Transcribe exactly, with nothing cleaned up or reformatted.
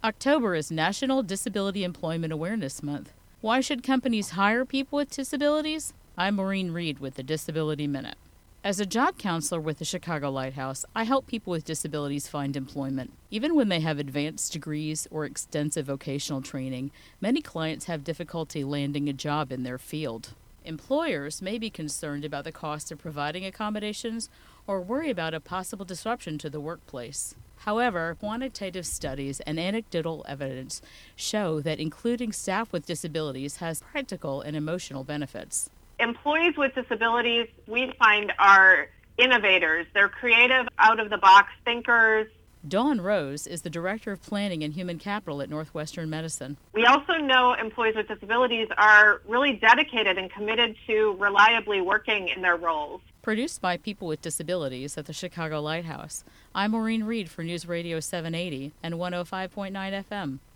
October is National Disability Employment Awareness Month. Why should companies hire people with disabilities? I'm Maureen Reed with the Disability Minute. As a job counselor with the Chicago Lighthouse, I help people with disabilities find employment. Even when they have advanced degrees or extensive vocational training, many clients have difficulty landing a job in their field. Employers may be concerned about the cost of providing accommodations or worry about a possible disruption to the workplace. However, quantitative studies and anecdotal evidence show that including staff with disabilities has practical and emotional benefits. Employees with disabilities, we find, are innovators. They're creative, out-of-the-box thinkers. Dawn Rose is the Director of Planning and Human Capital at Northwestern Medicine. We also know employees with disabilities are really dedicated and committed to reliably working in their roles. Produced by people with disabilities at the Chicago Lighthouse, I'm Maureen Reed for News Radio seven eighty and one oh five point nine F M.